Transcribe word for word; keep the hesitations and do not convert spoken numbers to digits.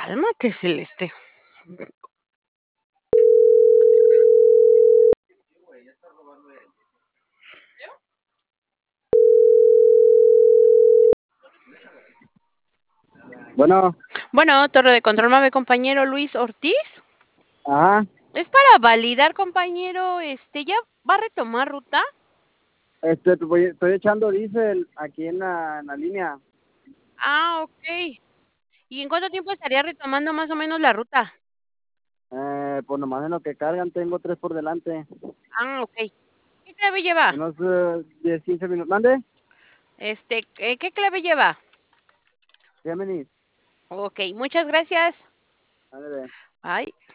Cálmate, Celeste. Bueno, Bueno, torre de control, ¿mame compañero Luis Ortiz? ajá, Es para validar, compañero, este, ¿ya va a retomar ruta? este, te voy- estoy echando diésel aquí en la, en la línea. Ah, okey. ¿Y en cuánto tiempo estaría retomando más o menos la ruta? Eh, pues nomás en lo que cargan tengo tres por delante. Ah, okey. ¿Qué clave lleva? Unos eh, diez, quince minutos. ¿Mande? Este, ¿qué qué clave lleva? Géminis. Okey, muchas gracias. Ándale. Bye.